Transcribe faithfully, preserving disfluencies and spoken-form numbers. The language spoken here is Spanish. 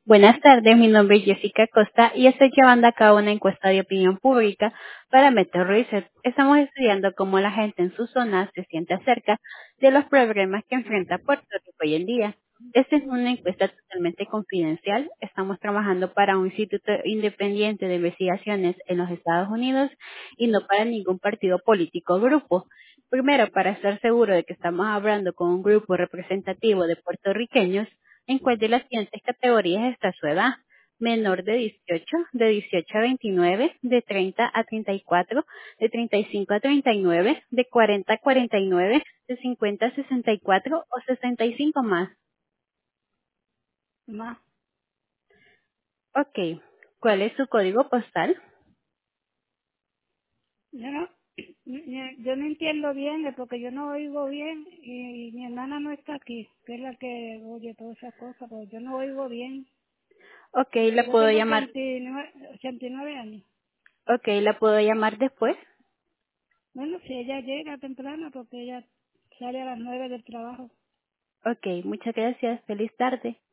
Buenas tardes, mi nombre es Jessica Costa y estoy llevando a cabo una encuesta de opinión pública para Meta Research. Estamos estudiando cómo la gente en su zona se siente acerca de los problemas que enfrenta Puerto Rico hoy en día. Esta es una encuesta totalmente confidencial. Estamos trabajando para un instituto independiente de investigaciones en los Estados Unidos y no para ningún partido político o grupo. Primero, para estar seguro de que estamos hablando con un grupo representativo de puertorriqueños, ¿en cuál de las siguientes categorías está su edad? Menor de dieciocho, de dieciocho a veintinueve, de treinta a treinta y cuatro, de treinta y cinco a treinta y nueve, de cuarenta a cuarenta y nueve, de cincuenta a sesenta y cuatro o sesenta y cinco más. Más, Ok. ¿Cuál es su código postal? yo no, yo yo no entiendo bien eh, porque yo no oigo bien y, y mi hermana no está aquí, que es la que oye todas esas cosas, pero yo no oigo bien. Ok, la Yo puedo tengo llamar. ochenta y nueve, ochenta y nueve años. Ok, la puedo llamar después. Bueno, si ella llega temprano porque ella sale a las nueve del trabajo. Ok, muchas gracias. Feliz tarde.